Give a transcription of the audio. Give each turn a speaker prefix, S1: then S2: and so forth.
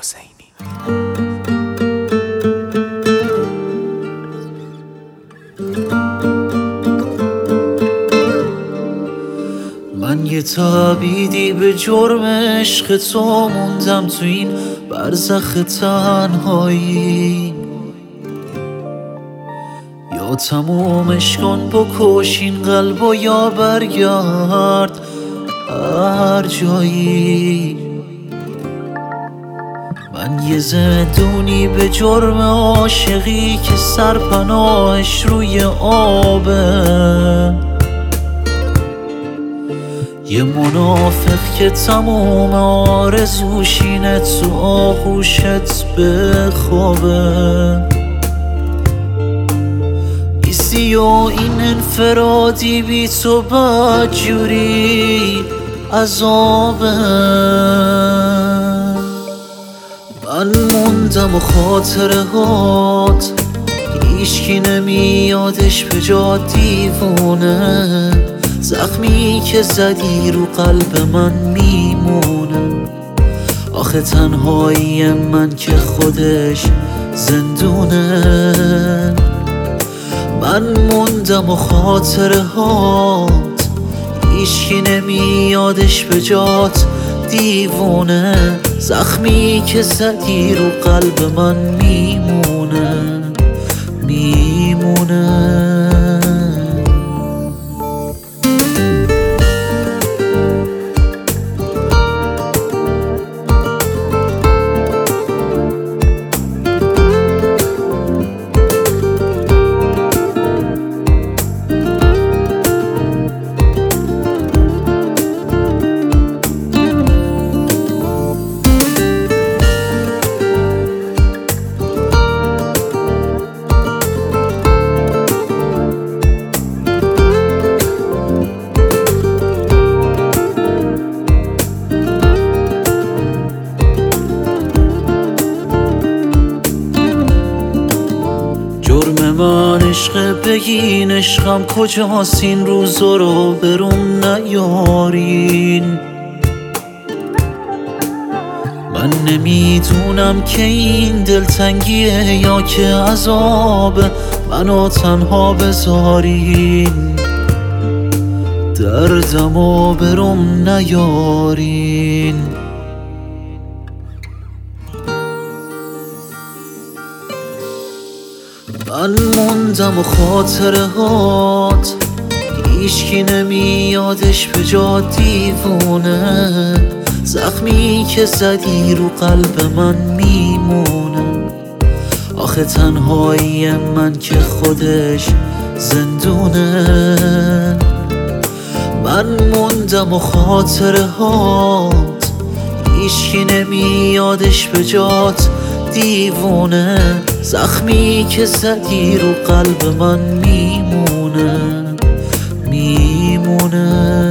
S1: حسینی.
S2: من یه تابیدی به جرم عشق تو موندم تو این برزخ تنهایی. یا تمومش کن بکش این قلب و یا برگرد هر جایی. من یه زندونی به جرم عاشقی که سرپناهش روی آبه. یه منافق که تموم آرزوش اینه تو آغوشت بخوابه. ایستی و این انفرادی بی تو بدجوری عذابه. من موندم و خاطره هات هیچکی نمیادش به جا دیوونه. زخمی که زدی رو قلب من میمونه. آخه تنهایی من که خودش زندونه. من موندم و خاطره هات هیچکی نمیادش به جات دیوونه. زخمی که زدی رو قلب من میمونه میمونه. جرم من عشق بگین عشقم کجاست این روزا رو بروم نیارین. من نمیدونم که این دلتنگیه یا که عذاب منو تنها بذارین. دردمو بروم نیارین. من موندم و خاطره هات هیچکی نمیادش به جا دیوونه. زخمی که زدی رو قلب من میمونه. آخه تنهایی من که خودش زندونه. من موندم و خاطره هات هیچکی نمیادش به جات دیوونه. زخمی که زدی رو قلب من میمونه میمونه.